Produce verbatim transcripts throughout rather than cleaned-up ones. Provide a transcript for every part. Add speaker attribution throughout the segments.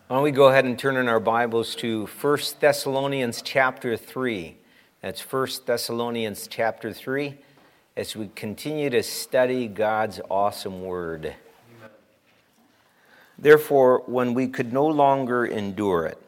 Speaker 1: Why don't we go ahead and turn in our Bibles to First Thessalonians chapter three. That's First Thessalonians chapter three as we continue to study God's awesome word. Amen. Therefore, when we could no longer endure it,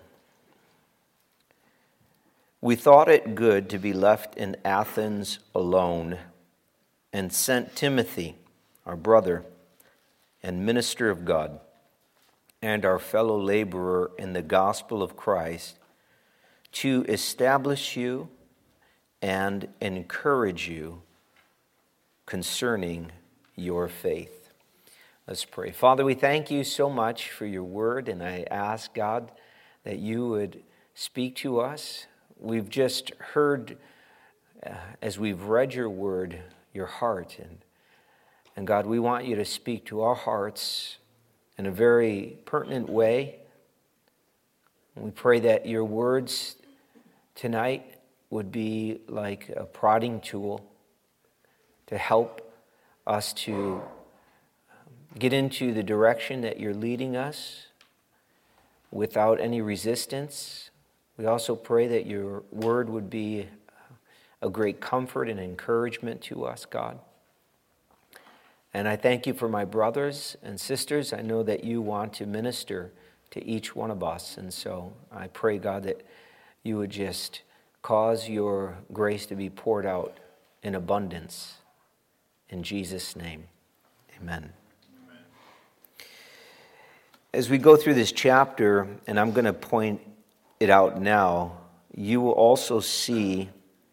Speaker 1: we thought it good to be left in Athens alone and sent Timothy, our brother and minister of God, and our fellow laborer in the gospel of Christ, to establish you and encourage you concerning your faith. Let's pray. Father, we thank you so much for your word, and I ask, God, that you would speak to us. We've just heard, uh, as we've read your word, your heart, and, and God, we want you to speak to our hearts in a very pertinent way. We pray that your words tonight would be like a prodding tool to help us to get into the direction that you're leading us without any resistance. We also pray that your word would be a great comfort and encouragement to us, God. And I thank you for my brothers and sisters. I know that you want to minister to each one of us. And so I pray, God, that you would just cause your grace to be poured out in abundance. In Jesus' name, amen. Amen. As we go through this chapter, and I'm going to point it out now, you will also see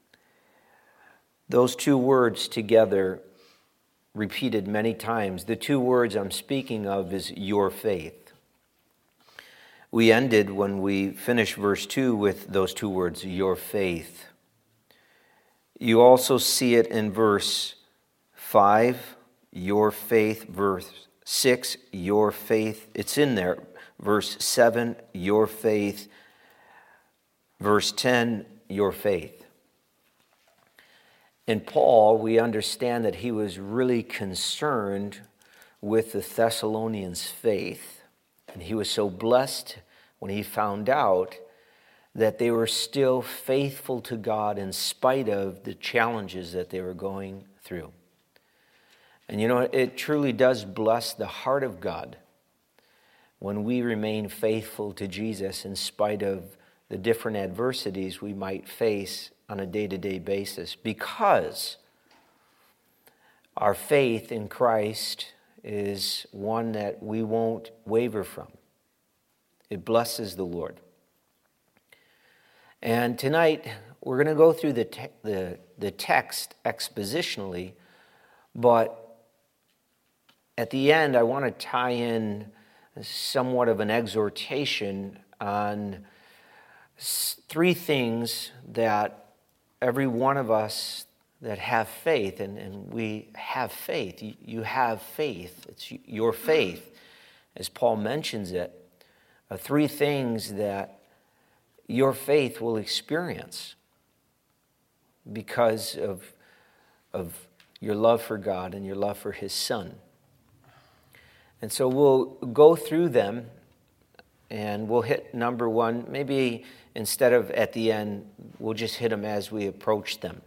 Speaker 1: those two words together repeated many times. The two words I'm speaking of is your faith. We ended when we finished verse two with those two words, your faith. You also see it in verse five, your faith. Verse six, your faith. It's in there. Verse seven, your faith. Verse ten, your faith. In Paul, we understand that he was really concerned with the Thessalonians' faith. And he was so blessed when he found out that they were still faithful to God in spite of the challenges that they were going through. And you know, it truly does bless the heart of God when we remain faithful to Jesus in spite of the different adversities we might face on a day-to-day basis, because our faith in Christ is one that we won't waver from. It blesses the Lord. And tonight, we're going to go through the, te- the, the text expositionally, but at the end, I want to tie in somewhat of an exhortation on three things that every one of us that have faith, and, and we have faith, you, you have faith, it's your faith, as Paul mentions it, uh, three things that your faith will experience because of, of your love for God and your love for His Son. And so we'll go through them, and we'll hit number one. Maybe instead of at the end, we'll just hit them as we approach them.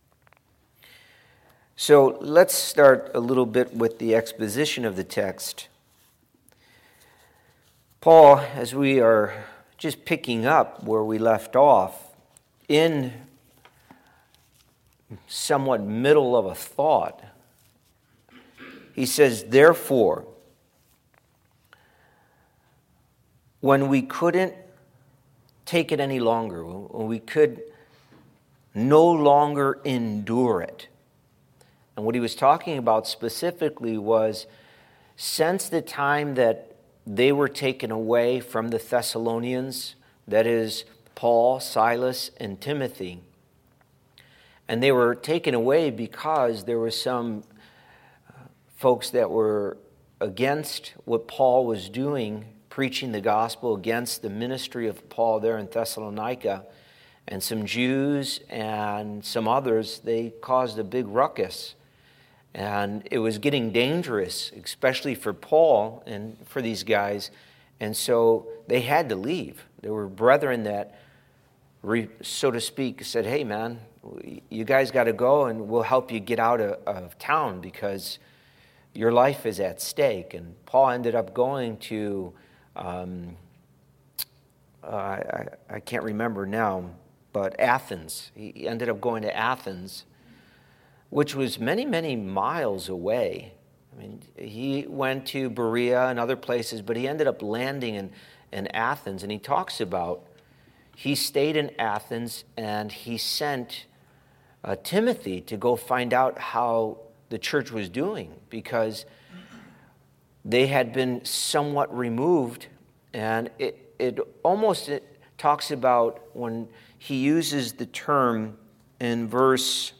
Speaker 1: So let's start a little bit with the exposition of the text. Paul, as we are just picking up where we left off, in somewhat middle of a thought, he says, therefore, when we couldn't take it any longer, when we could no longer endure it. And what he was talking about specifically was, since the time that they were taken away from the Thessalonians, that is Paul, Silas, and Timothy, and they were taken away because there were some folks that were against what Paul was doing, preaching the gospel, against the ministry of Paul there in Thessalonica, and some Jews and some others, they caused a big ruckus. And it was getting dangerous, especially for Paul and for these guys. And so they had to leave. There were brethren that, so to speak, said, hey, man, you guys got to go and we'll help you get out of, of town because your life is at stake. And Paul ended up going to, um, uh, I, I can't remember now, but Athens. He ended up going to Athens, which was many, many miles away. I mean, he went to Berea and other places, but he ended up landing in, in Athens. And he talks about, he stayed in Athens and he sent uh, Timothy to go find out how the church was doing, because they had been somewhat removed. And it, it almost it talks about when he uses the term in verse,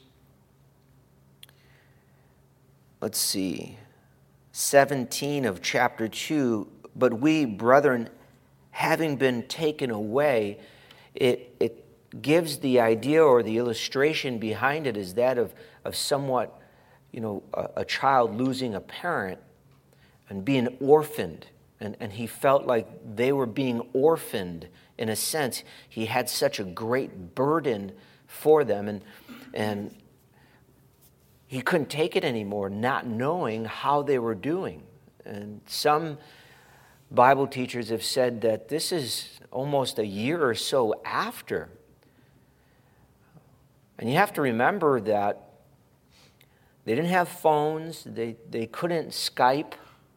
Speaker 1: let's see, seventeen of chapter two, but we, brethren, having been taken away, it, it gives the idea or the illustration behind it is that of, of somewhat, you know, a, a child losing a parent and being orphaned. And, and he felt like they were being orphaned in a sense. He had such a great burden for them, and and he couldn't take it anymore, not knowing how they were doing. And some Bible teachers have said that this is almost a year or so after. And you have to remember that they didn't have phones, they, they couldn't Skype,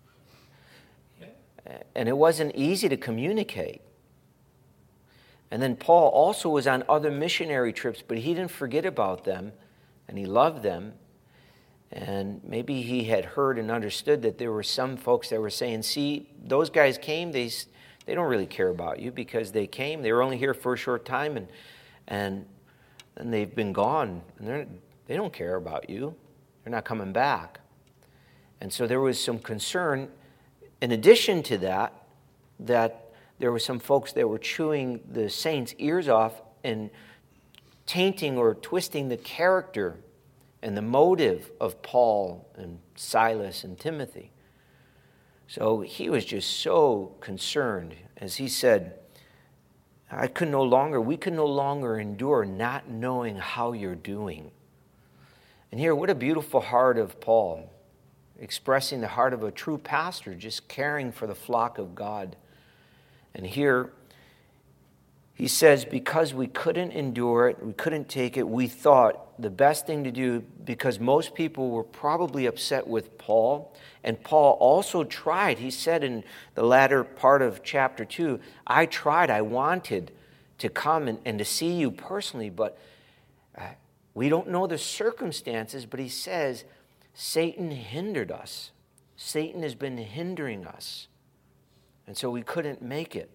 Speaker 1: and it wasn't easy to communicate. And then Paul also was on other missionary trips, but he didn't forget about them, and he loved them. And maybe he had heard and understood that there were some folks that were saying, see, those guys came, they they don't really care about you because they came, they were only here for a short time, and and, and they've been gone, and they're, they don't care about you. They're not coming back. And so there was some concern, in addition to that, that there were some folks that were chewing the saints' ears off and tainting or twisting the character and the motive of Paul and Silas and Timothy. So he was just so concerned, as he said, I could no longer, we could no longer endure not knowing how you're doing. And here, what a beautiful heart of Paul, expressing the heart of a true pastor, just caring for the flock of God. And here, he says, because we couldn't endure it, we couldn't take it, we thought the best thing to do, because most people were probably upset with Paul, and Paul also tried. He said in the latter part of chapter two, I tried, I wanted to come and, and to see you personally, but uh, we don't know the circumstances, but he says, Satan hindered us. Satan has been hindering us. And so we couldn't make it.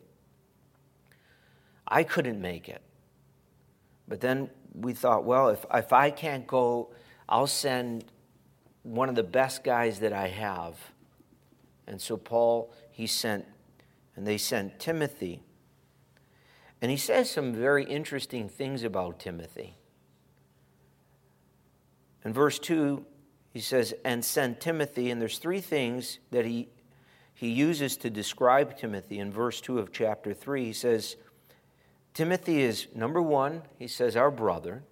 Speaker 1: I couldn't make it. But then we thought, well, if, if I can't go, I'll send one of the best guys that I have. And so Paul, he sent, and they sent Timothy. And he says some very interesting things about Timothy. In verse two, he says, and send Timothy, and there's three things that he, he uses to describe Timothy. In verse two of chapter three, he says, Timothy is, number one, he says, our brother.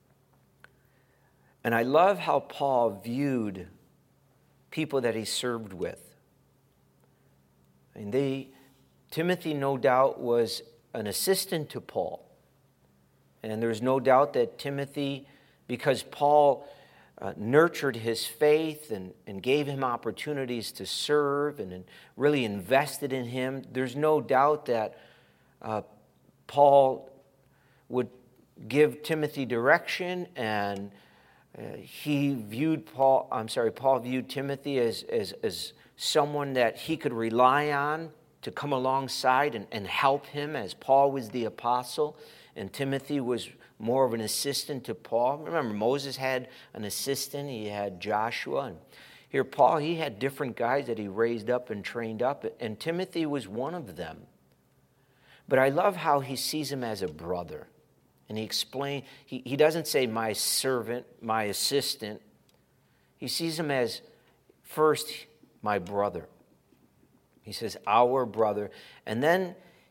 Speaker 1: And I love how Paul viewed people that he served with. And they, Timothy, no doubt, was an assistant to Paul. And there's no doubt that Timothy, because Paul uh, nurtured his faith and, and gave him opportunities to serve and, and really invested in him, there's no doubt that uh, Paul would give Timothy direction, and uh, he viewed Paul, I'm sorry, Paul viewed Timothy as, as, as someone that he could rely on to come alongside and, and help him, as Paul was the apostle, and Timothy was more of an assistant to Paul. Remember, Moses had an assistant, he had Joshua, and here Paul, he had different guys that he raised up and trained up, and Timothy was one of them. But I love how he sees him as a brother. And he explains, he, he doesn't say my servant, my assistant. He sees him as first my brother. He says our brother. And then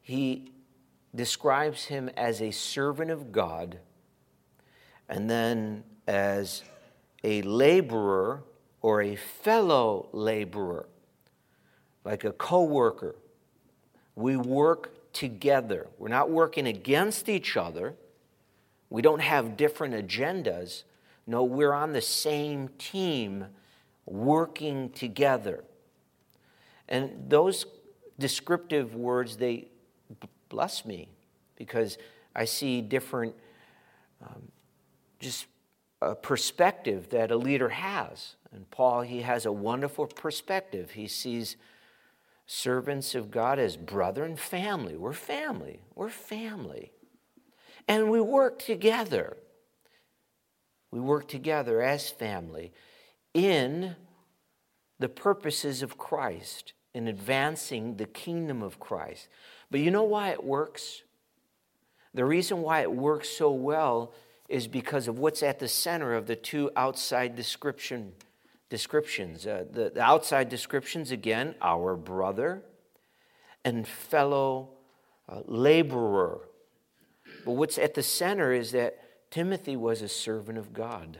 Speaker 1: he describes him as a servant of God and then as a laborer or a fellow laborer, like a co-worker. We work together. We're not working against each other. We don't have different agendas. No, we're on the same team working together. And those descriptive words, they bless me because I see different um, just a perspective that a leader has. And Paul, he has a wonderful perspective. He sees servants of God as brother and family. We're family. We're family. And we work together. We work together as family in the purposes of Christ, in advancing the kingdom of Christ. But you know why it works? The reason why it works so well is because of what's at the center of the two outside description descriptions. Uh, the, the outside descriptions, again, our brother and fellow uh, laborer. But what's at the center is that Timothy was a servant of God.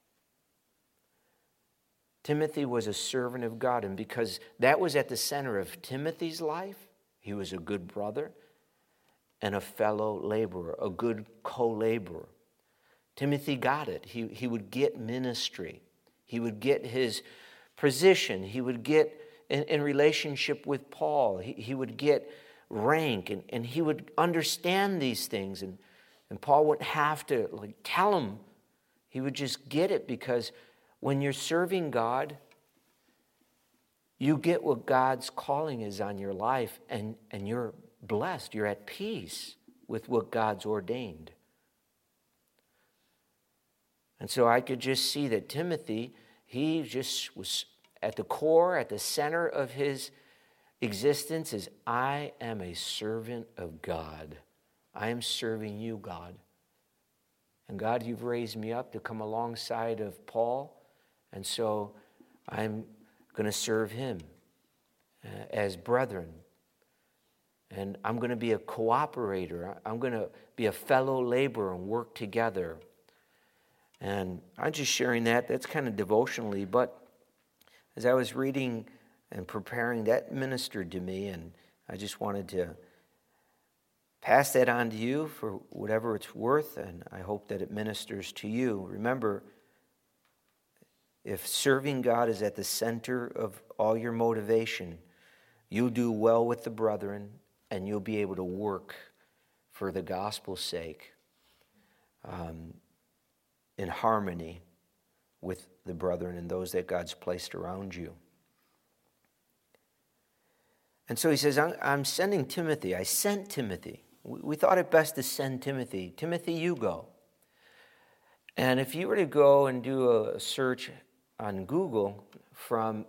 Speaker 1: Timothy was a servant of God, and because that was at the center of Timothy's life, he was a good brother and a fellow laborer, a good co-laborer. Timothy got it. He, he would get ministry. He would get his position. He would get in, in relationship with Paul. He, he would get rank, and, and he would understand these things. And, and Paul wouldn't have to like tell him. He would just get it, because when you're serving God, you get what God's calling is on your life, and, and you're blessed. You're at peace with what God's ordained. And so I could just see that Timothy, he just was at the core, at the center of his existence is, I am a servant of God. I am serving you, God. And God, you've raised me up to come alongside of Paul, and so I'm going to serve him uh, as brethren. And I'm going to be a cooperator. I'm going to be a fellow laborer and work together. And I'm just sharing that. That's kind of devotionally. But as I was reading and preparing, that ministered to me. And I just wanted to pass that on to you for whatever it's worth. And I hope that it ministers to you. Remember, if serving God is at the center of all your motivation, you'll do well with the brethren, and you'll be able to work for the gospel's sake um, in harmony with the brethren and those that God's placed around you. And so he says, I'm sending Timothy. I sent Timothy. We thought it best to send Timothy. Timothy, you go. And if you were to go and do a search on Google from,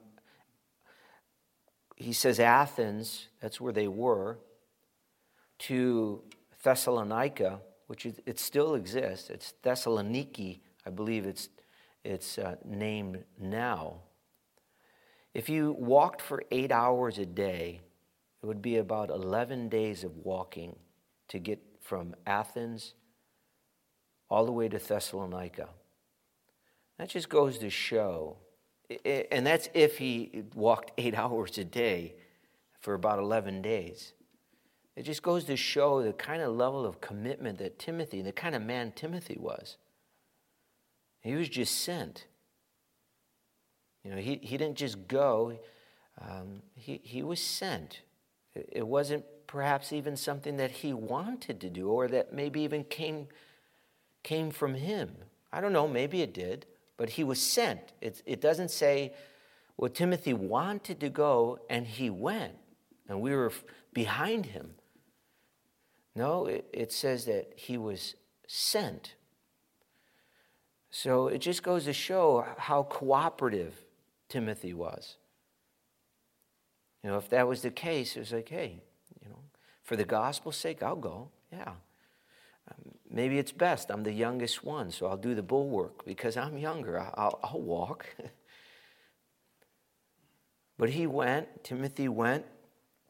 Speaker 1: he says Athens, that's where they were, to Thessalonica, which is, it still exists. It's Thessaloniki, I believe it's it's uh, named now. If you walked for eight hours a day, it would be about eleven days of walking to get from Athens all the way to Thessalonica. That just goes to show, and that's if he walked eight hours a day for about eleven days. It just goes to show the kind of level of commitment that Timothy, the kind of man Timothy was. He was just sent. You know, he, he didn't just go. Um, he, he was sent. It, it wasn't perhaps even something that he wanted to do, or that maybe even came, came from him. I don't know, maybe it did, but he was sent. It, it doesn't say, well, Timothy wanted to go and he went, and we were behind him. No, it, it says that he was sent. So it just goes to show how cooperative Timothy was. You know, if that was the case, it was like, hey, you know, for the gospel's sake, I'll go. Yeah. Um, maybe it's best. I'm the youngest one, so I'll do the bulwark because I'm younger. I'll, I'll walk. But he went, Timothy went,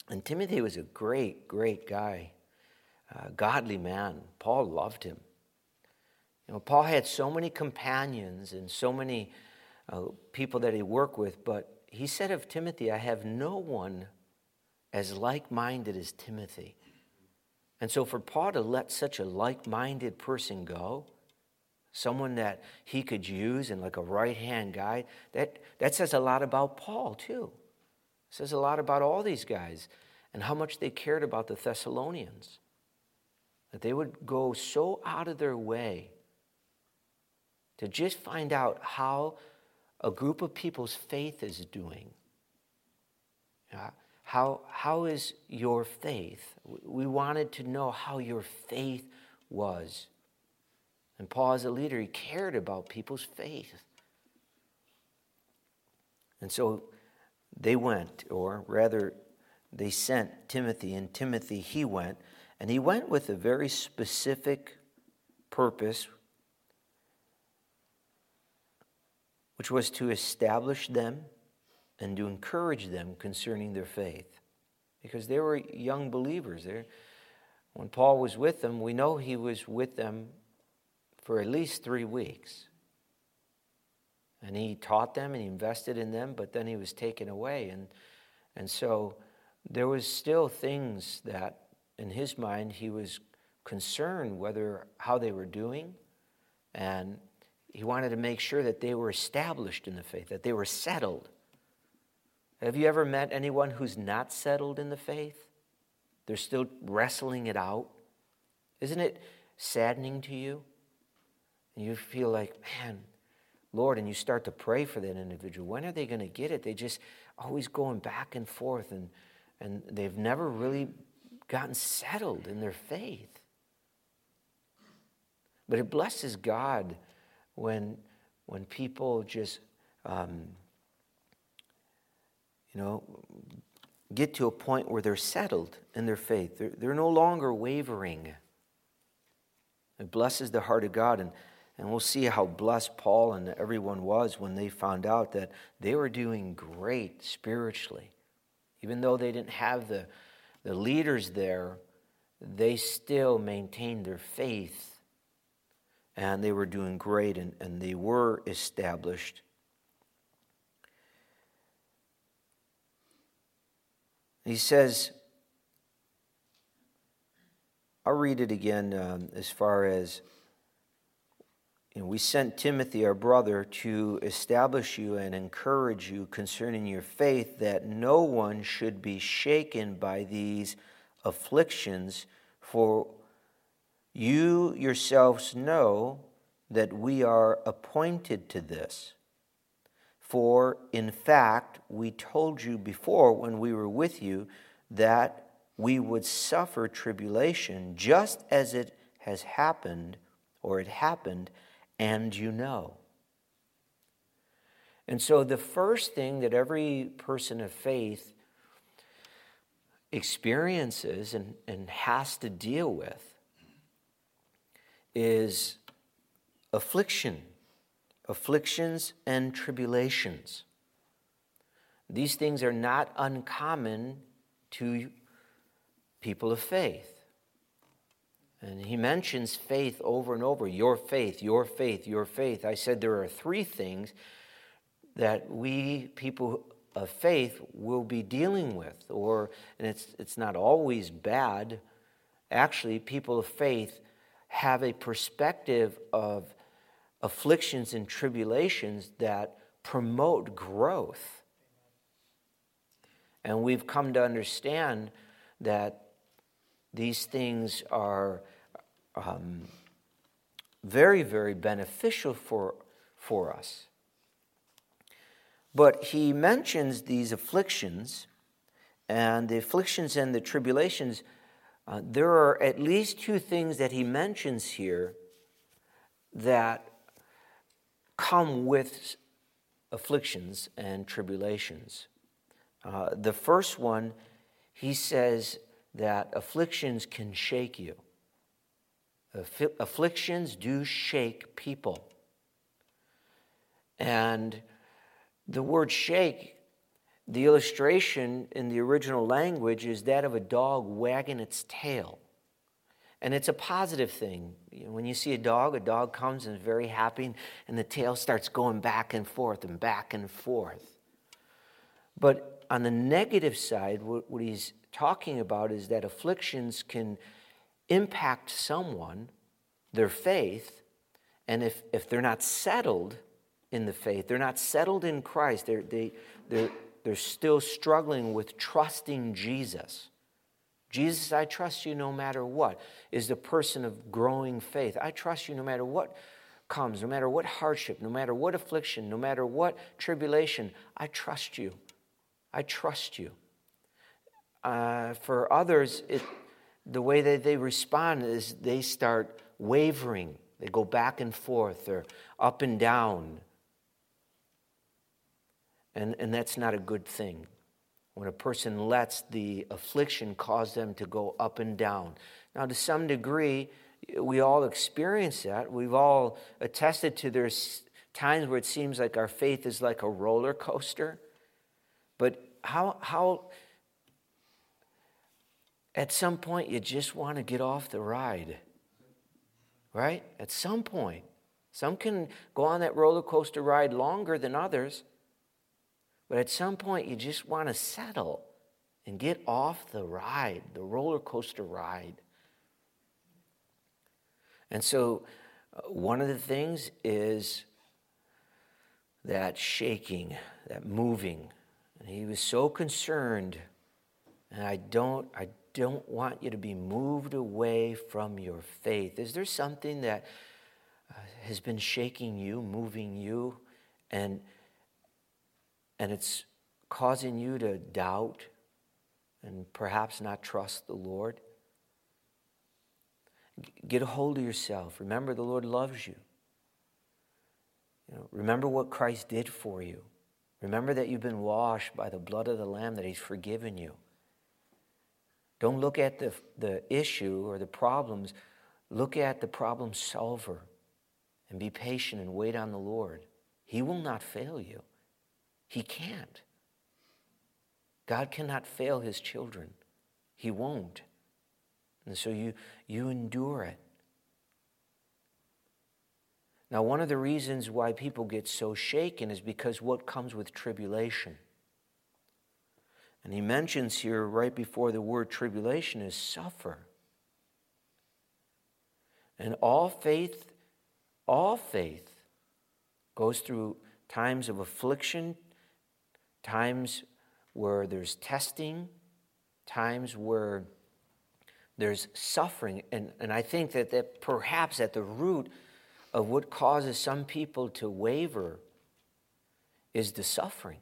Speaker 1: And Timothy was a great, great guy, a godly man. Paul loved him. You know, Paul had so many companions and so many uh, people that he worked with, but he said of Timothy, I have no one as like-minded as Timothy. And so for Paul to let such a like-minded person go, someone that he could use in like a right-hand guy, that, that says a lot about Paul too. It says a lot about all these guys and how much they cared about the Thessalonians. That they would go so out of their way to just find out how a group of people's faith is doing. Uh, how, how is your faith? We wanted to know how your faith was. And Paul, as a leader, he cared about people's faith. And so they went, or rather, they sent Timothy, and Timothy, he went, and he went with a very specific purpose, which was to establish them and to encourage them concerning their faith. Because they were young believers. They're, when Paul was with them, we know he was with them for at least three weeks. And he taught them and he invested in them, but then he was taken away. And, and so there was still things that, in his mind, he was concerned whether how they were doing. And he wanted to make sure that they were established in the faith, that they were settled. Have you ever met anyone who's not settled in the faith? They're still wrestling it out. Isn't it saddening to you? And you feel like, man, Lord, and you start to pray for that individual. When are they going to get it? They just always going back and forth, and, and they've never really gotten settled in their faith. But it blesses God when, when people just, um, you know, get to a point where they're settled in their faith. They're, they're no longer wavering. It blesses the heart of God. And, and we'll see how blessed Paul and everyone was when they found out that they were doing great spiritually. Even though they didn't have the, the leaders there, they still maintained their faith. And they were doing great, and, and they were established. He says, I'll read it again um, as far as, you know, we sent Timothy, our brother, to establish you and encourage you concerning your faith, that no one should be shaken by these afflictions, for you yourselves know that we are appointed to this. For, in fact, we told you before when we were with you that we would suffer tribulation just as it has happened, or it happened, and you know. And so the first thing that every person of faith experiences and, and has to deal with is affliction. Afflictions and tribulations. These things are not uncommon to people of faith. And he mentions faith over and over. Your faith, your faith, your faith. I said there are three things that we, people of faith, will be dealing with. Or, and it's, it's not always bad. Actually, people of faith have a perspective of afflictions and tribulations that promote growth. And we've come to understand that these things are um, very, very beneficial for, for us. But he mentions these afflictions, and the afflictions and the tribulations. Uh, there are at least two things that he mentions here that come with afflictions and tribulations. Uh, the first one, he says that afflictions can shake you. Aff- afflictions do shake people. And the word shake The illustration in the original language is that of a dog wagging its tail. And it's a positive thing. When you see a dog, a dog comes and is very happy, and the tail starts going back and forth and back and forth. But on the negative side, what he's talking about is that afflictions can impact someone, their faith, and if, if they're not settled in the faith, they're not settled in Christ, they're, they, they're, they're still struggling with trusting Jesus. Jesus, I trust you no matter what, is the person of growing faith. I trust you no matter what comes, no matter what hardship, no matter what affliction, no matter what tribulation. I trust you. I trust you. Uh, for others, it, the way that they respond is they start wavering. They go back and forth or up and down. And, and that's not a good thing. When a person lets the affliction cause them to go up and down. Now, to some degree, we all experience that. We've all attested to there's times where it seems like our faith is like a roller coaster. But how, how at some point you just want to get off the ride, right? At some point. Some can go on that roller coaster ride longer than others. But at some point, you just want to settle and get off the ride, the roller coaster ride. And so uh, one of the things is that shaking, that moving. And he was so concerned, and I don't, I don't want you to be moved away from your faith. Is there something that uh, has been shaking you, moving you, and And it's causing you to doubt and perhaps not trust the Lord? Get a hold of yourself. Remember, the Lord loves you. You know, remember what Christ did for you. Remember that you've been washed by the blood of the Lamb, that he's forgiven you. Don't look at the, the issue or the problems. Look at the problem solver and be patient and wait on the Lord. He will not fail you. He can't. God cannot fail his children. He won't. And so you, you endure it. Now, one of the reasons why people get so shaken is because what comes with tribulation. And he mentions here right before the word tribulation is suffer. And all faith, all faith goes through times of affliction, times where there's testing, times where there's suffering. And, and I think that, that perhaps at the root of what causes some people to waver is the suffering.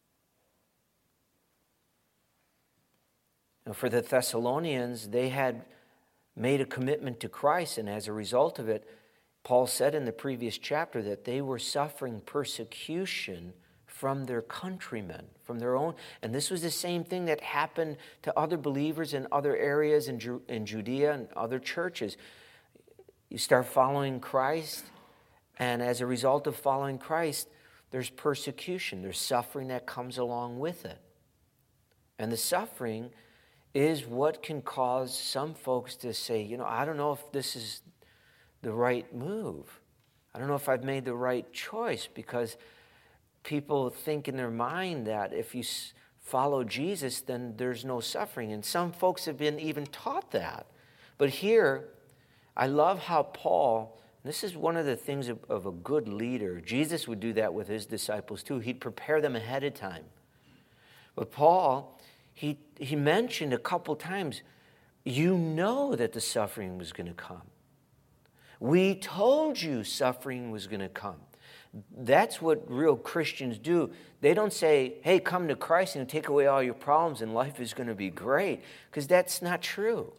Speaker 1: Now, for the Thessalonians, they had made a commitment to Christ, and as a result of it, Paul said in the previous chapter that they were suffering persecution from their countrymen, from their own. And this was the same thing that happened to other believers in other areas in, Ju- in Judea and other churches. You start following Christ, and as a result of following Christ, there's persecution. There's suffering that comes along with it. And the suffering is what can cause some folks to say, you know, I don't know if this is the right move. I don't know if I've made the right choice, because people think in their mind that if you follow Jesus, then there's no suffering. And some folks have been even taught that. But here, I love how Paul, this is one of the things of, of a good leader. Jesus would do that with his disciples too. He'd prepare them ahead of time. But Paul, he, he mentioned a couple times, you know that the suffering was going to come. We told you suffering was going to come. That's what real Christians do. They don't say, hey, come to Christ and take away all your problems and life is going to be great, because that's not true.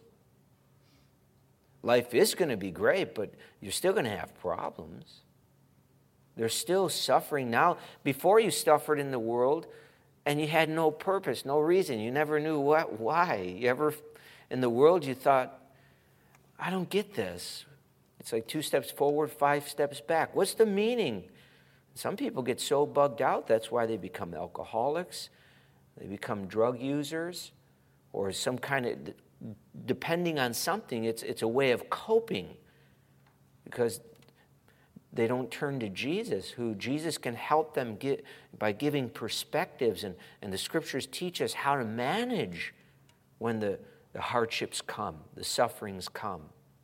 Speaker 1: Life is going to be great, but you're still going to have problems. There's still suffering. Now, before you suffered in the world and you had no purpose, no reason, you never knew what, why. You ever, in the world, you thought, I don't get this. It's like two steps forward, five steps back. What's the meaning? Some people get so bugged out, that's why they become alcoholics. They become drug users or some kind of, depending on something, it's, it's a way of coping because they don't turn to Jesus, who Jesus can help them get by giving perspectives. And, and the scriptures teach us how to manage when the, the hardships come, the sufferings come.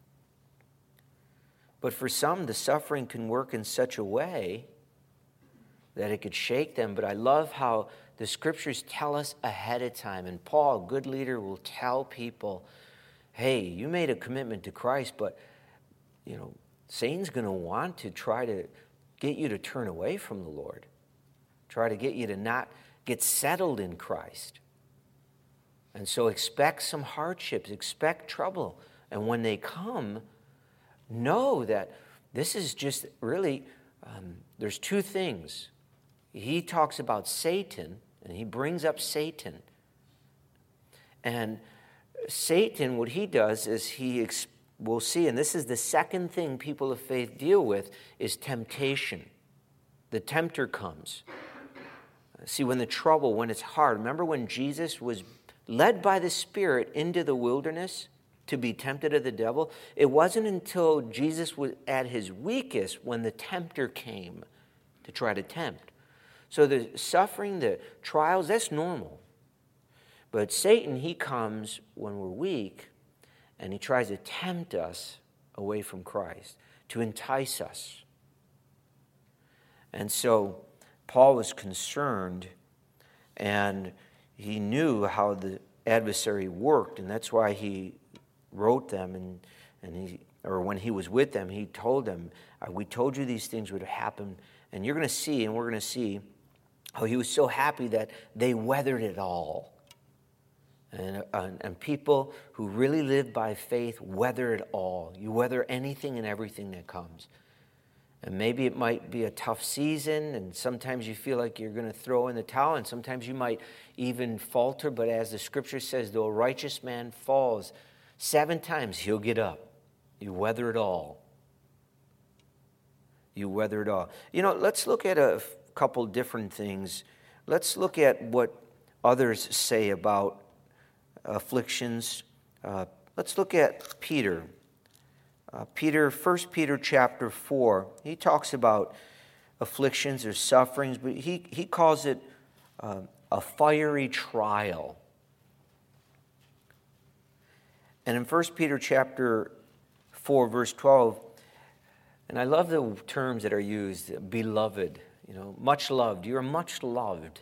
Speaker 1: But for some, the suffering can work in such a way that it could shake them. But I love how the scriptures tell us ahead of time. And Paul, a good leader, will tell people, hey, you made a commitment to Christ, but, you know, Satan's going to want to try to get you to turn away from the Lord. Try to get you to not get settled in Christ. And so expect some hardships, expect trouble. And when they come, know that this is just really, um, there's two things. He talks about Satan, and he brings up Satan. And Satan, what he does is he, ex- we'll see, and this is the second thing people of faith deal with, is temptation. The tempter comes. See, when the trouble, when it's hard, remember when Jesus was led by the Spirit into the wilderness to be tempted of the devil? It wasn't until Jesus was at his weakest when the tempter came to try to tempt. So the suffering, the trials, that's normal. But Satan, he comes when we're weak, and he tries to tempt us away from Christ, to entice us. And so Paul was concerned, and he knew how the adversary worked, and that's why he wrote them, and, and he, or when he was with them, he told them, we told you these things would happen, and you're going to see, and we're going to see how he was so happy that they weathered it all. And, uh, and people who really live by faith weather it all. You weather anything and everything that comes. And maybe it might be a tough season, and sometimes you feel like you're going to throw in the towel, and sometimes you might even falter. But as the scripture says, though a righteous man falls seven times, he'll get up. You weather it all. You weather it all. You know, let's look at a couple different things. Let's look at what others say about afflictions. Uh, let's look at Peter. Uh, Peter, First Peter chapter four, he talks about afflictions or sufferings, but he, he calls it uh, a fiery trial. And in First Peter chapter four, verse twelve, and I love the terms that are used, beloved, you know, much loved. You're much loved.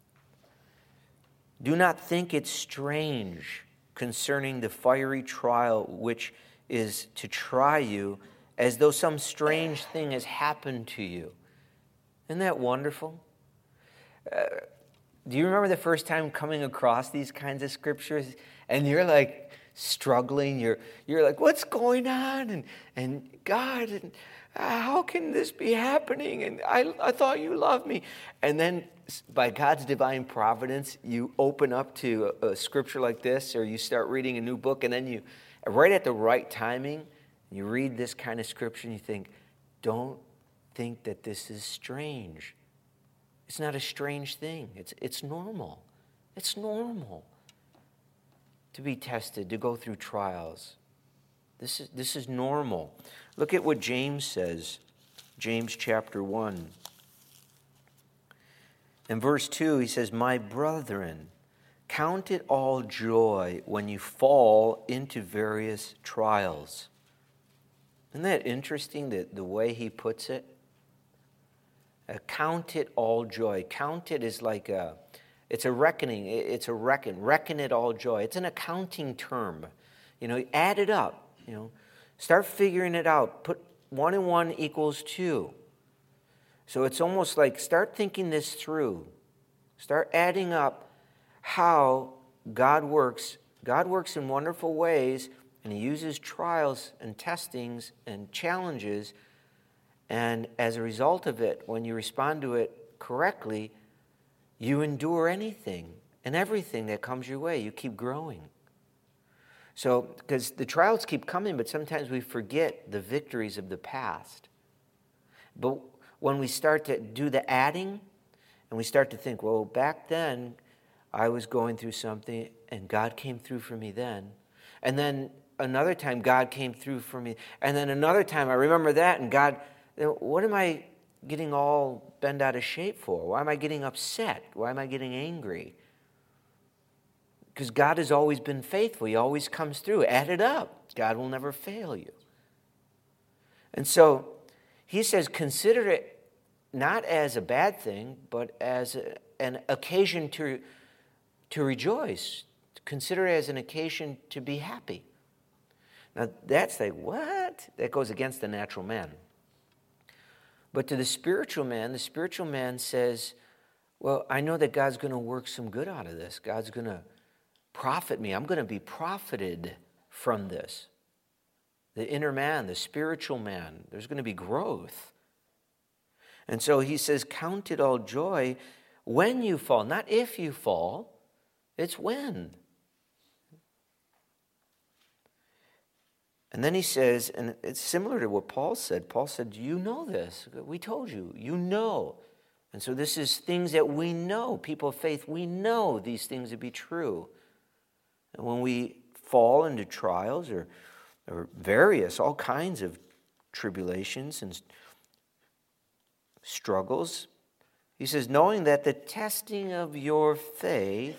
Speaker 1: Do not think it strange concerning the fiery trial which is to try you, as though some strange thing has happened to you. Isn't that wonderful? Uh, do you remember the first time coming across these kinds of scriptures? And you're like struggling. You're you're like, what's going on? And and God, and uh, how can this be happening? And I I thought you loved me. And then by God's divine providence, you open up to a, a scripture like this, or you start reading a new book, and then you, right at the right timing, you read this kind of scripture, and you think, don't think that this is strange. It's not a strange thing. It's it's normal. It's normal to be tested, to go through trials. This is this is normal. Look at what James says, James chapter one. In verse two, he says, my brethren, count it all joy when you fall into various trials. Isn't that interesting, that the way he puts it? Uh, count it all joy. Count it is like a, it's a reckoning. It's a reckon. Reckon it all joy. It's an accounting term. You know, add it up. You know, start figuring it out. Put one and one equals two. So it's almost like start thinking this through. Start adding up how God works. God works in wonderful ways, and he uses trials and testings and challenges. And as a result of it, when you respond to it correctly, you endure anything and everything that comes your way. You keep growing. So, because the trials keep coming, but sometimes we forget the victories of the past. But when we start to do the adding, and we start to think, well, back then, I was going through something and God came through for me then. And then another time God came through for me. And then another time I remember that and God, what am I getting all bent out of shape for? Why am I getting upset? Why am I getting angry? Because God has always been faithful. He always comes through. Add it up. God will never fail you. And so he says, consider it not as a bad thing, but as a, an occasion to, to rejoice. Consider it as an occasion to be happy. Now that's like, what? That goes against the natural man. But to the spiritual man, the spiritual man says, well, I know that God's going to work some good out of this. God's going to profit me. I'm going to be profited from this. The inner man, the spiritual man, there's going to be growth. And so he says, count it all joy when you fall. Not if you fall, it's when. And then he says, and it's similar to what Paul said. Paul said, you know this. We told you. You know. And so this is things that we know. People of faith, we know these things to be true. And when we fall into trials or, or various, all kinds of tribulations and struggles, he says, knowing that the testing of your faith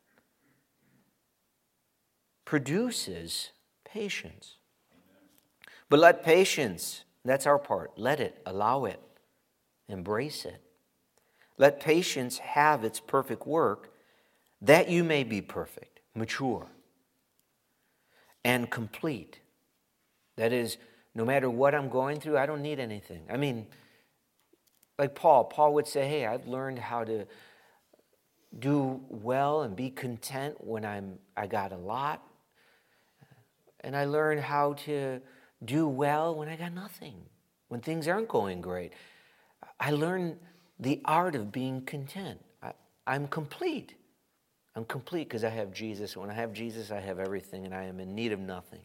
Speaker 1: produces patience. But let patience, that's our part, let it, allow it, embrace it. Let patience have its perfect work, that you may be perfect, mature, and complete. That is, no matter what I'm going through, I don't need anything. I mean, like Paul, Paul would say, hey, I've learned how to do well and be content when I'm I got a lot. And I learned how to do well when I got nothing, when things aren't going great. I learned the art of being content. I, I'm complete. I'm complete because I have Jesus. When I have Jesus, I have everything, and I am in need of nothing.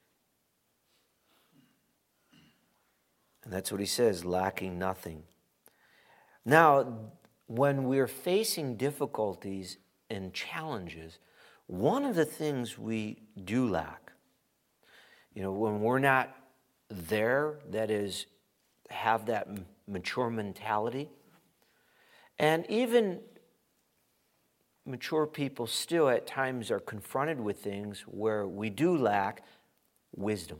Speaker 1: And that's what he says, lacking nothing. Now, when we're facing difficulties and challenges, one of the things we do lack, you know, when we're not there, that is, have that mature mentality. And even mature people still at times are confronted with things where we do lack wisdom.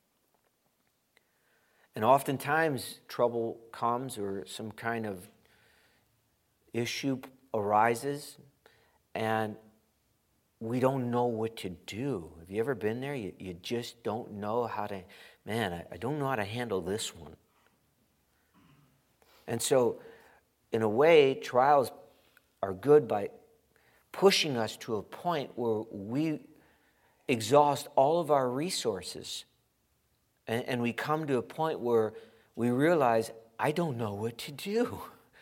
Speaker 1: And oftentimes trouble comes or some kind of issue arises and we don't know what to do. Have you ever been there? You, you just don't know how to, man, I, I don't know how to handle this one. And so, in a way, trials are good by pushing us to a point where we exhaust all of our resources. And, and we come to a point where we realize, I don't know what to do.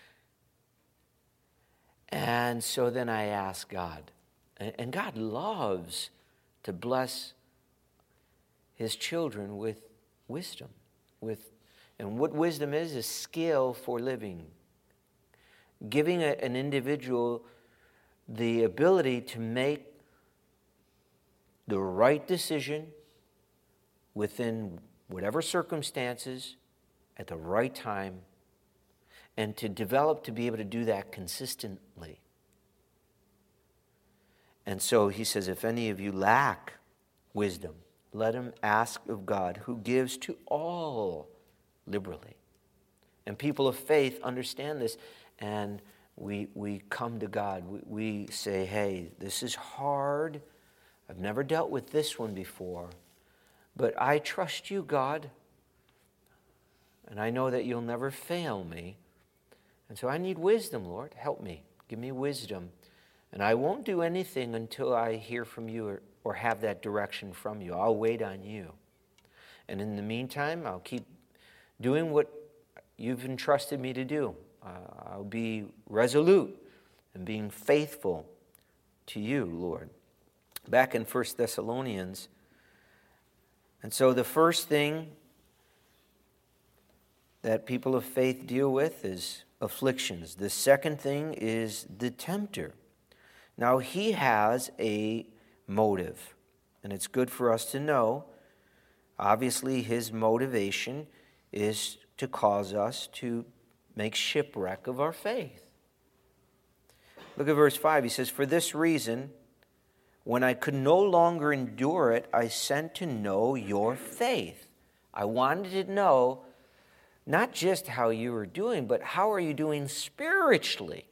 Speaker 1: And so then I ask God. And God loves to bless his children with wisdom. With, and what wisdom is, is skill for living. Giving a, an individual the ability to make the right decision within whatever circumstances at the right time, and to develop to be able to do that consistently. And so he says, if any of you lack wisdom, let him ask of God, who gives to all liberally. And people of faith understand this, and we we come to God. We, we say, hey, this is hard. I've never dealt with this one before, but I trust you, God, and I know that you'll never fail me. And so I need wisdom, Lord. Help me. Give me wisdom. And I won't do anything until I hear from you or, or have that direction from you. I'll wait on you. And in the meantime, I'll keep doing what you've entrusted me to do. Uh, I'll be resolute in being faithful to you, Lord. Back in First Thessalonians. And so the first thing that people of faith deal with is afflictions. The second thing is the tempter. Now, he has a motive, and it's good for us to know. Obviously, his motivation is to cause us to make shipwreck of our faith. Look at verse five. He says, "For this reason, when I could no longer endure it, I sent to know your faith." I wanted to know not just how you were doing, but how are you doing spiritually?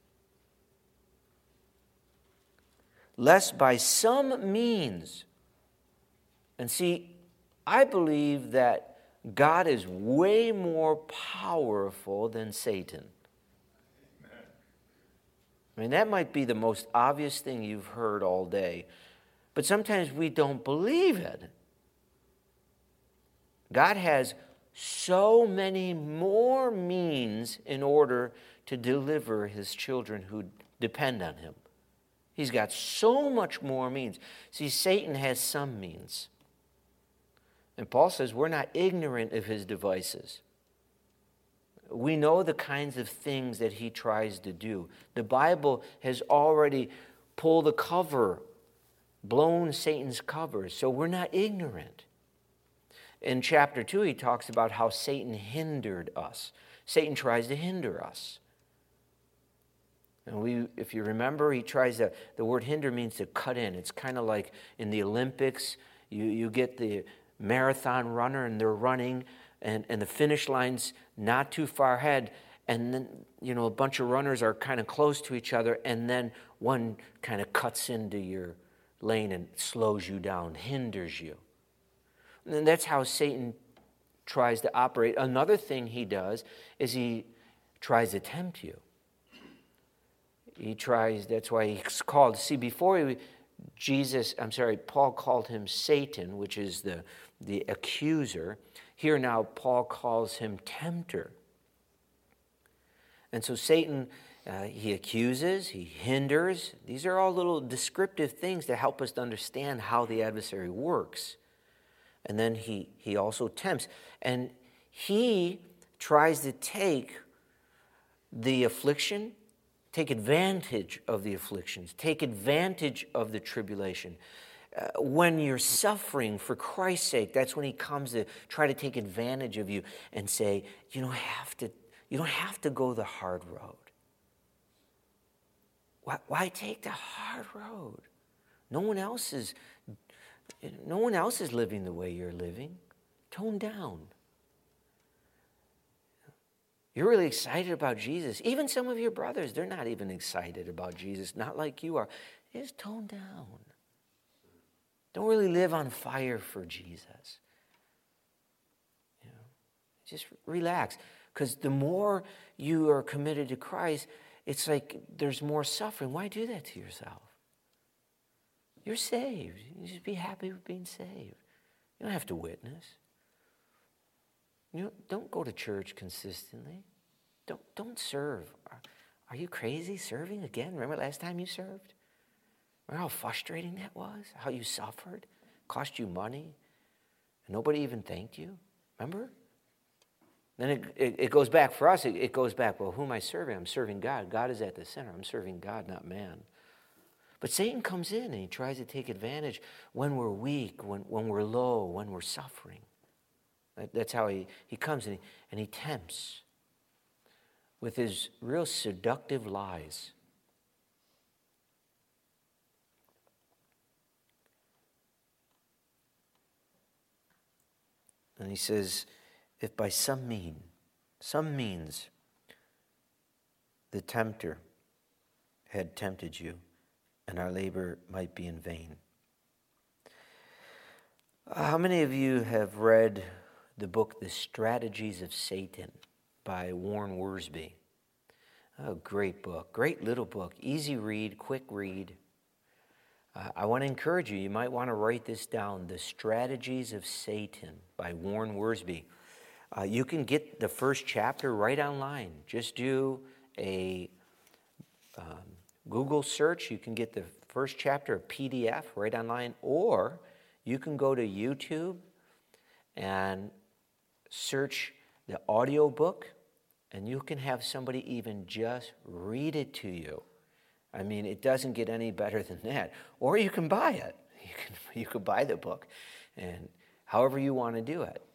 Speaker 1: Lest by some means, and see, I believe that God is way more powerful than Satan. Amen. I mean, that might be the most obvious thing you've heard all day, but sometimes we don't believe it. God has so many more means in order to deliver his children who depend on him. He's got so much more means. See, Satan has some means. And Paul says we're not ignorant of his devices. We know the kinds of things that he tries to do. The Bible has already pulled the cover, blown Satan's cover, so we're not ignorant. In chapter two, he talks about how Satan hindered us. Satan tries to hinder us. And we, if you remember, he tries to, the word hinder means to cut in. It's kind of like in the Olympics, you, you get the marathon runner and they're running and, and the finish line's not too far ahead. And then, you know, a bunch of runners are kind of close to each other and then one kind of cuts into your lane and slows you down, hinders you. And that's how Satan tries to operate. Another thing he does is he tries to tempt you. He tries, that's why he's called, see, before he, Jesus, I'm sorry, Paul called him Satan, which is the, the accuser. Here now, Paul calls him tempter. And so Satan, uh, he accuses, he hinders. These are all little descriptive things to help us to understand how the adversary works. And then he, he also tempts. And he tries to take the affliction, take advantage of the afflictions, take advantage of the tribulation. Uh, when you're suffering for Christ's sake, that's when he comes to try to take advantage of you and say, you don't have to, you don't have to go the hard road. Why, why take the hard road? No one else is, no one else is living the way you're living. Tone down. You're really excited about Jesus. Even some of your brothers, they're not even excited about Jesus, not like you are. Just tone down. Don't really live on fire for Jesus. You know, just relax. Because the more you are committed to Christ, it's like there's more suffering. Why do that to yourself? You're saved. You just be happy with being saved. You don't have to witness. You know, don't go to church consistently. Don't don't serve. Are, are you crazy serving again? Remember last time you served? Remember how frustrating that was? How you suffered? Cost you money? And nobody even thanked you? Remember? Then it, it, it goes back for us. It, it goes back, well, who am I serving? I'm serving God. God is at the center. I'm serving God, not man. But Satan comes in and he tries to take advantage when we're weak, when, when we're low, when we're suffering. That's how he, he comes and he, and he tempts with his real seductive lies. And he says, if by some mean, some means, the tempter had tempted you, and our labor might be in vain. How many of you have read the book, The Strategies of Satan by Warren Wiersbe? Oh, great book, great little book, easy read, quick read. Uh, I want to encourage you, you might want to write this down, The Strategies of Satan by Warren Wiersbe. Uh, you can get the first chapter right online. Just do a um, Google search. You can get the first chapter, a P D F, right online, or you can go to YouTube and search the audio book, and you can have somebody even just read it to you. I mean, it doesn't get any better than that. Or you can buy it. You can, you can buy the book, and however you want to do it.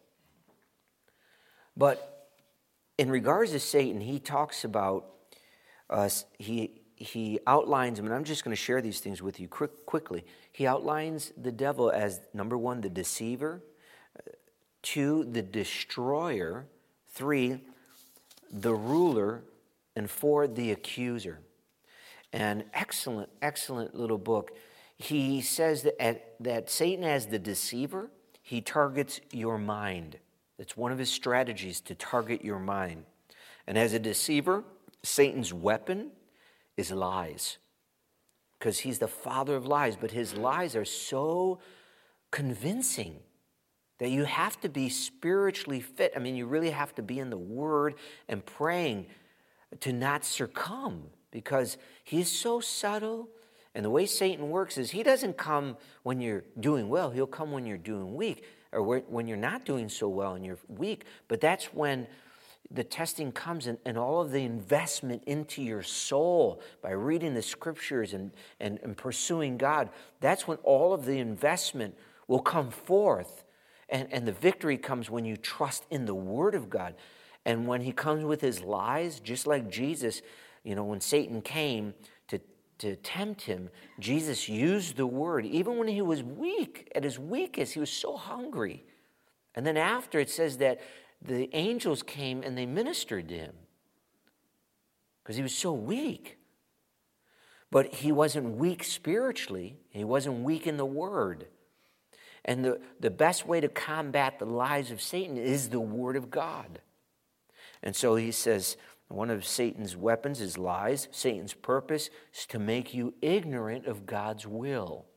Speaker 1: But in regards to Satan, he talks about, uh, he he outlines him, and I'm just going to share these things with you quick, quickly. He outlines the devil as, number one, the deceiver, two, the destroyer, three, the ruler, and four, the accuser. An excellent, excellent little book. He says that, at, that Satan, as the deceiver, he targets your mind. It's one of his strategies to target your mind. And as a deceiver, Satan's weapon is lies, because he's the father of lies. But his lies are so convincing that you have to be spiritually fit. I mean, you really have to be in the Word and praying to not succumb, because he's so subtle. And the way Satan works is he doesn't come when you're doing well. He'll come when you're doing weak, or when you're not doing so well and you're weak. But that's when the testing comes, and, and all of the investment into your soul by reading the Scriptures and, and, and pursuing God. That's when all of the investment will come forth. And, and the victory comes when you trust in the Word of God. And when he comes with his lies, just like Jesus, you know, when Satan came to, to tempt him, Jesus used the Word. Even when he was weak, at his weakest, he was so hungry. And then after, it says that the angels came and they ministered to him because he was so weak. But he wasn't weak spiritually. He wasn't weak in the Word. And the, the best way to combat the lies of Satan is the Word of God. And so he says, one of Satan's weapons is lies. Satan's purpose is to make you ignorant of God's will.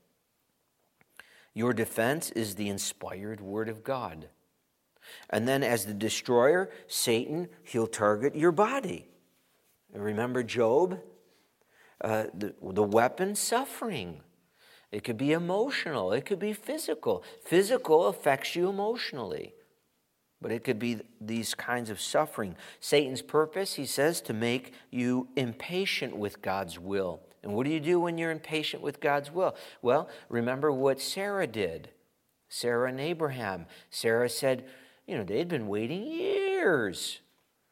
Speaker 1: Your defense is the inspired Word of God. And then as the destroyer, Satan, he'll target your body. Remember Job? Uh, the, the weapon, suffering. It could be emotional. It could be physical. Physical affects you emotionally. But it could be these kinds of suffering. Satan's purpose, he says, to make you impatient with God's will. And what do you do when you're impatient with God's will? Well, remember what Sarah did. Sarah and Abraham. Sarah said, you know, they'd been waiting years.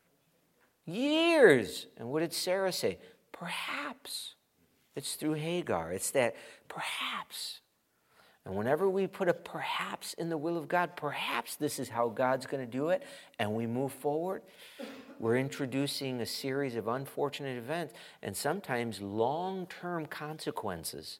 Speaker 1: Years. And what did Sarah say? Perhaps. It's through Hagar. It's that perhaps. And whenever we put a perhaps in the will of God, perhaps this is how God's going to do it, and we move forward, we're introducing a series of unfortunate events and sometimes long-term consequences.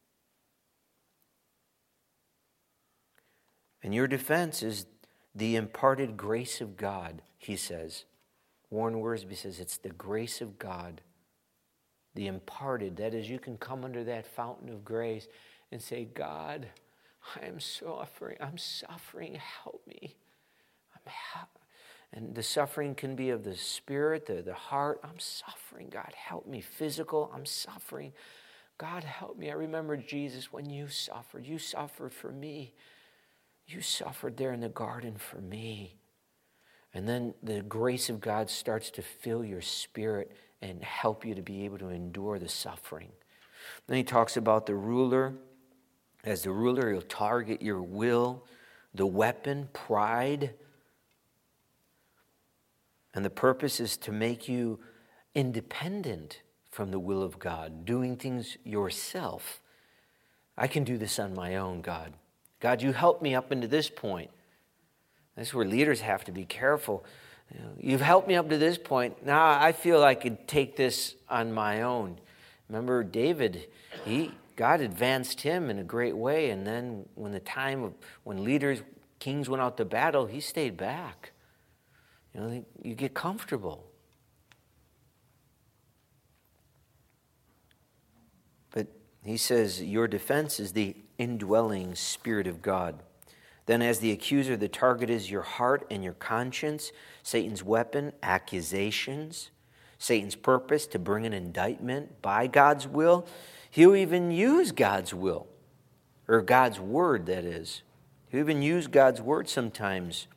Speaker 1: And your defense is the imparted grace of God, he says. Warren Wiersbe says it's the grace of God. The imparted, that is, you can come under that fountain of grace and say, God, I am suffering. I'm suffering. Help me. I'm ha-. And the suffering can be of the spirit, the, the heart. I'm suffering. God, help me. Physical, I'm suffering. God, help me. I remember, Jesus, when you suffered. You suffered for me. You suffered there in the garden for me. And then the grace of God starts to fill your spirit and help you to be able to endure the suffering. Then he talks about the ruler. As the ruler, he'll target your will, the weapon, pride. And the purpose is to make you independent from the will of God, doing things yourself. I can do this on my own, God. God, you helped me up into this point. This is where leaders have to be careful. You know, you've helped me up to this point. Now I feel I could take this on my own. Remember David, he God advanced him in a great way, and then when the time of when leaders, kings went out to battle, he stayed back. You know, you get comfortable. But he says your defense is the indwelling Spirit of God. Then as the accuser, the target is your heart and your conscience. Satan's weapon, accusations. Satan's purpose, to bring an indictment by God's will. He'll even use God's will, or God's word, that is. He'll even use God's word sometimes.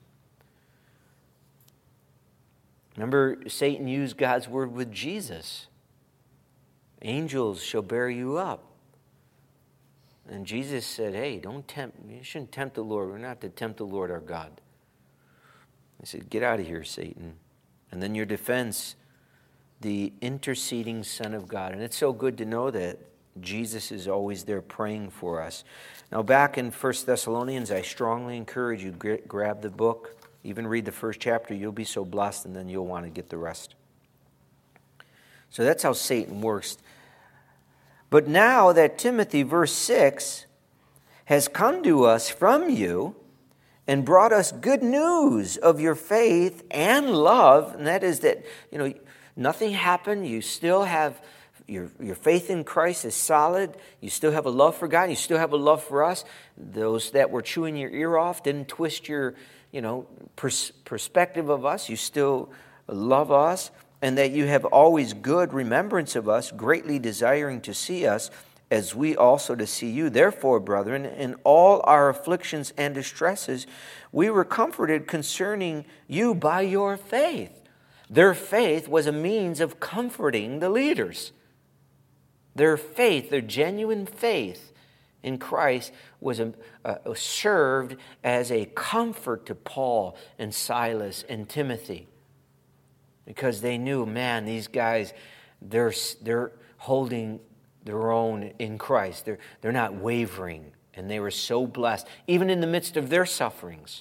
Speaker 1: Remember, Satan used God's word with Jesus. Angels shall bear you up. And Jesus said, hey, don't tempt, you shouldn't tempt the Lord. We're not to tempt the Lord our God. He said, get out of here, Satan. And then your defense, the interceding Son of God. And it's so good to know that Jesus is always there praying for us. Now back in First Thessalonians, I strongly encourage you, grab the book, even read the first chapter. You'll be so blessed, and then you'll want to get the rest. So that's how Satan works. But now that Timothy, verse six, has come to us from you and brought us good news of your faith and love, and that is that, you know, nothing happened. You still have, your, your faith in Christ is solid. You still have a love for God. You still have a love for us. Those that were chewing your ear off didn't twist your, you know, pers- perspective of us. You still love us. And that you have always good remembrance of us, greatly desiring to see us, as we also to see you. Therefore, brethren, in all our afflictions and distresses, we were comforted concerning you by your faith. Their faith was a means of comforting the leaders. Their faith, their genuine faith in Christ, was a, uh, served as a comfort to Paul and Silas and Timothy. Because they knew, man, these guys, they're, they're holding their own in Christ. They're, they're not wavering. And they were so blessed, even in the midst of their sufferings.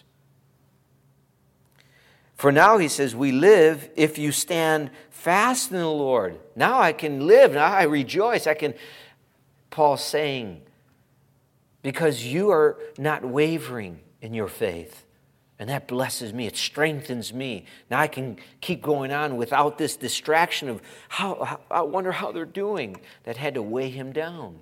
Speaker 1: For now, he says, we live if you stand fast in the Lord. Now I can live. Now I rejoice. I can, Paul's saying, because you are not wavering in your faith. And that blesses me. It strengthens me. Now I can keep going on without this distraction of, how, how I wonder how they're doing. That had to weigh him down.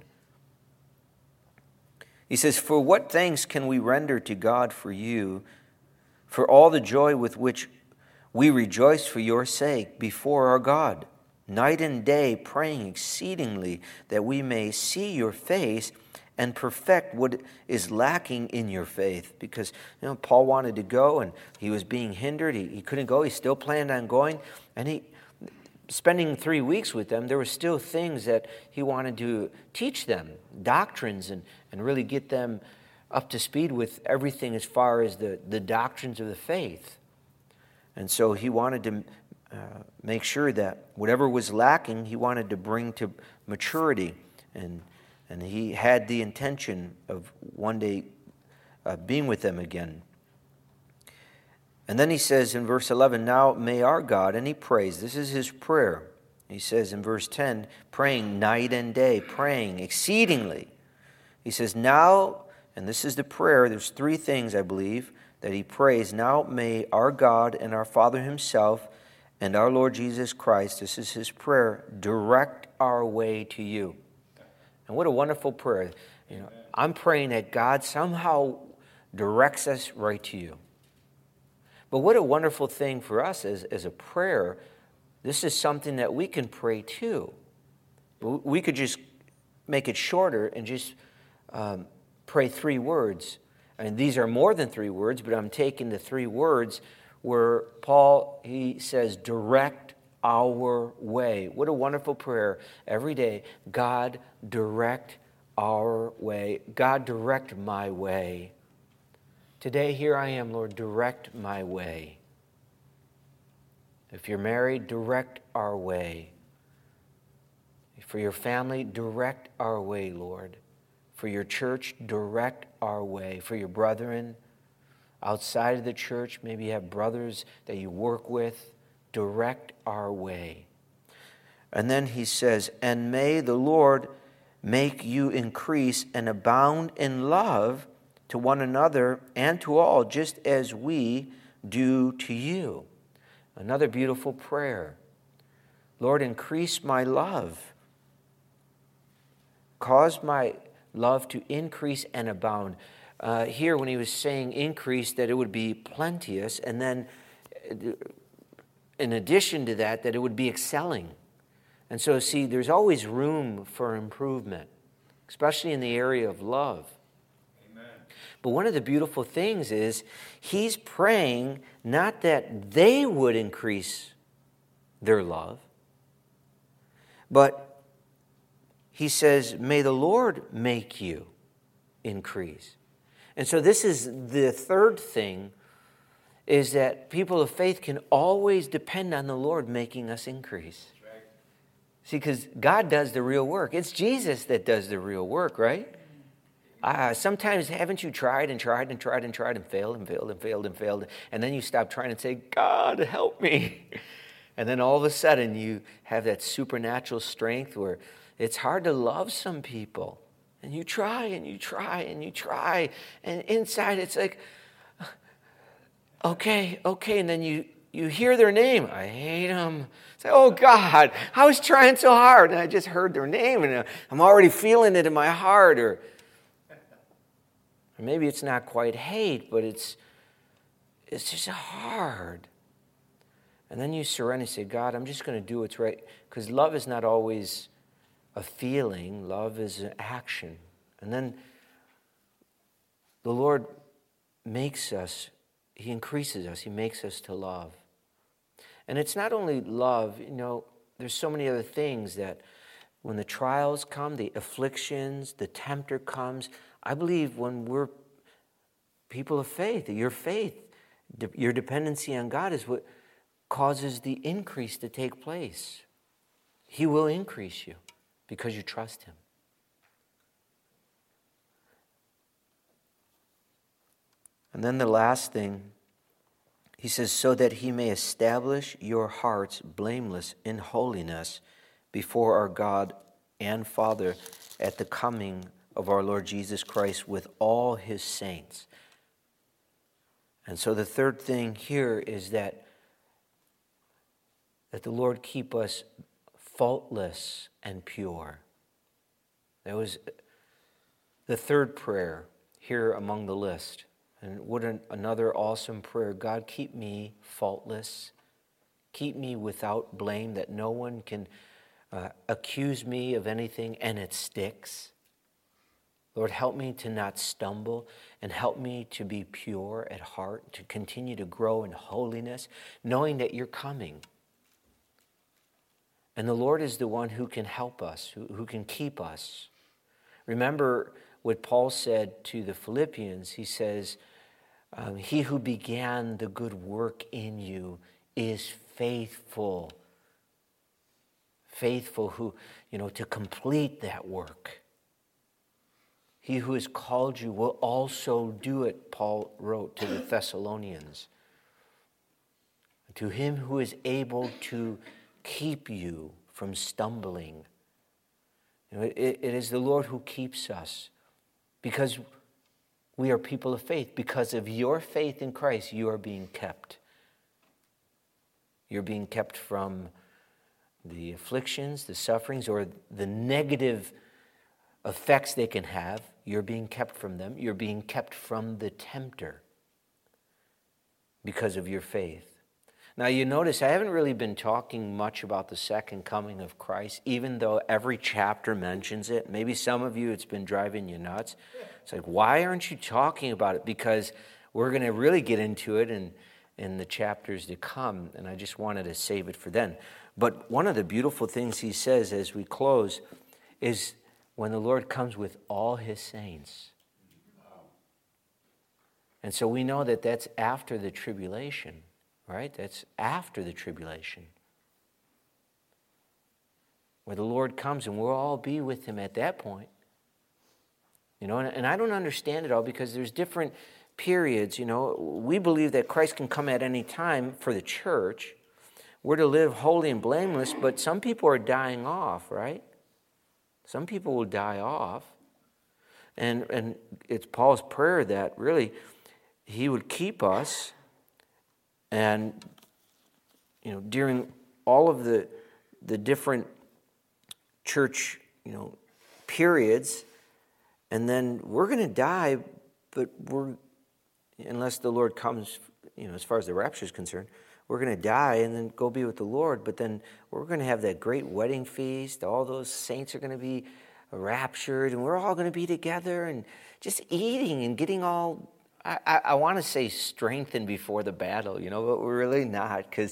Speaker 1: He says, for what thanks can we render to God for you, for all the joy with which we rejoice for your sake before our God, night and day praying exceedingly that we may see your face and perfect what is lacking in your faith. Because, you know, Paul wanted to go and he was being hindered. He, he couldn't go. He still planned on going. And he, spending three weeks with them, there were still things that he wanted to teach them, doctrines, and, and really get them up to speed with everything as far as the, the doctrines of the faith. And so he wanted to uh, make sure that whatever was lacking, he wanted to bring to maturity. And And he had the intention of one day uh, being with them again. And then he says in verse eleven, now may our God, and he prays, this is his prayer. He says in verse ten, praying night and day, praying exceedingly. He says, now, and this is the prayer, there's three things I believe that he prays. Now may our God and our Father himself and our Lord Jesus Christ, this is his prayer, direct our way to you. And what a wonderful prayer. You know, I'm praying that God somehow directs us right to you. But what a wonderful thing for us as, as a prayer. This is something that we can pray too. We could just make it shorter and just um, pray three words. And these are more than three words, but I'm taking the three words where Paul, he says, direct our way. What a wonderful prayer every day. God, direct our way. God, direct my way. Today, here I am, Lord, direct my way. If you're married, direct our way. For your family, direct our way, Lord. For your church, direct our way. For your brethren outside of the church, maybe you have brothers that you work with, direct our way. And then he says, and may the Lord make you increase and abound in love to one another and to all, just as we do to you. Another beautiful prayer. Lord, increase my love. Cause my love to increase and abound. Uh, here, when he was saying increase, that it would be plenteous, and then in addition to that, that it would be excelling. And so, see, there's always room for improvement, especially in the area of love. Amen. But one of the beautiful things is he's praying not that they would increase their love, but he says, may the Lord make you increase. And so this is the third thing, is that people of faith can always depend on the Lord making us increase. Right. See, because God does the real work. It's Jesus that does the real work, right? Uh, sometimes haven't you tried and tried and tried and tried and failed and failed and failed and failed, and then you stop trying and say, God, help me. And then all of a sudden you have that supernatural strength where it's hard to love some people. And you try and you try and you try. And inside it's like, okay, okay. And then you, you hear their name. I hate them. It's like, oh, God, I was trying so hard. And I just heard their name. And I'm already feeling it in my heart. Or, or maybe it's not quite hate, but it's, it's just hard. And then you surrender and say, God, I'm just going to do what's right. Because love is not always a feeling. Love is an action. And then the Lord makes us, he increases us, he makes us to love. And it's not only love, you know, there's so many other things that when the trials come, the afflictions, the tempter comes, I believe when we're people of faith, your faith, your dependency on God is what causes the increase to take place. He will increase you because you trust him. And then the last thing, he says, so that he may establish your hearts blameless in holiness before our God and Father at the coming of our Lord Jesus Christ with all his saints. And so the third thing here is that, that the Lord keep us faultless and pure. That was the third prayer here among the list. And what an, another awesome prayer. God, keep me faultless. Keep me without blame, that no one can uh, accuse me of anything and it sticks. Lord, help me to not stumble and help me to be pure at heart, to continue to grow in holiness, knowing that you're coming. And the Lord is the one who can help us, who, who can keep us. Remember what Paul said to the Philippians. He says, um, he who began the good work in you is faithful. Faithful who, you know, to complete that work. He who has called you will also do it, Paul wrote to the Thessalonians. To him who is able to keep you from stumbling. You know, it, it is the Lord who keeps us because we are people of faith. Because of your faith in Christ, you are being kept. You're being kept from the afflictions, the sufferings, or the negative effects they can have. You're being kept from them. You're being kept from the tempter because of your faith. Now you notice I haven't really been talking much about the second coming of Christ, even though every chapter mentions it. Maybe some of you, it's been driving you nuts. It's like, why aren't you talking about it? Because we're going to really get into it in, in the chapters to come, and I just wanted to save it for then. But one of the beautiful things he says as we close is when the Lord comes with all his saints. And so we know that that's after the tribulation. Right? That's after the tribulation. Where the Lord comes and we'll all be with him at that point. You know, and, and I don't understand it all because there's different periods. You know, we believe that Christ can come at any time for the church. We're to live holy and blameless, but some people are dying off, right? Some people will die off. And, and it's Paul's prayer that really he would keep us. And, you know, during all of the the different church, you know, periods, and then we're going to die, but we're, unless the Lord comes, you know, as far as the rapture is concerned, we're going to die and then go be with the Lord. But then we're going to have that great wedding feast. All those saints are going to be raptured, and we're all going to be together and just eating and getting all. I, I, I want to say strengthened before the battle, you know, but we're really not, because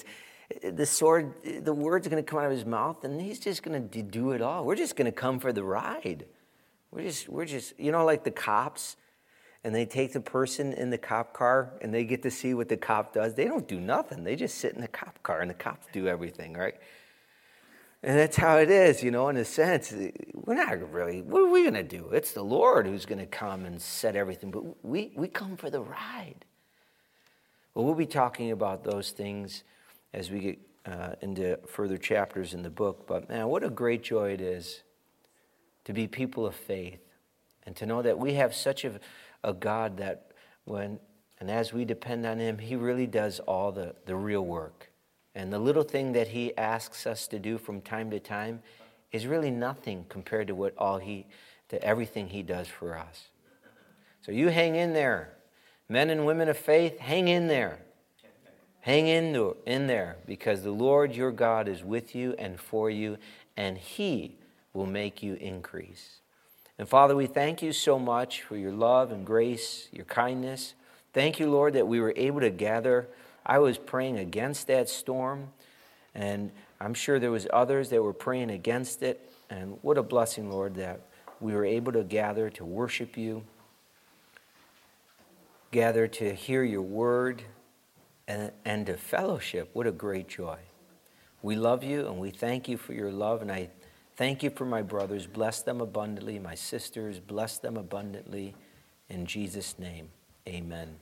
Speaker 1: The sword, the word's going to come out of his mouth, and he's just going to do it all. We're just going to come for the ride. We're just, we're just, you know, like the cops, and they take the person in the cop car, and they get to see what the cop does. They don't do nothing. They just sit in the cop car, and the cops do everything, right? And that's how it is, you know, in a sense. We're not really, what are we going to do? It's the Lord who's going to come and set everything, but we, we come for the ride. Well, we'll be talking about those things as we get uh, into further chapters in the book. But man, what a great joy it is to be people of faith and to know that we have such a, a God that when, and as we depend on him, he really does all the, the real work. And the little thing that he asks us to do from time to time is really nothing compared to what all he, to everything he does for us. So you hang in there. Men and women of faith, hang in there. Hang in, in there, because the Lord your God is with you and for you, and he will make you increase. And Father, we thank you so much for your love and grace, your kindness. Thank you, Lord, that we were able to gather. I was praying against that storm, and I'm sure there was others that were praying against it. And what a blessing, Lord, that we were able to gather to worship you, gather to hear your word, and, and to fellowship. What a great joy. We love you, and we thank you for your love, and I thank you for my brothers. Bless them abundantly. My sisters, bless them abundantly. In Jesus' name, amen.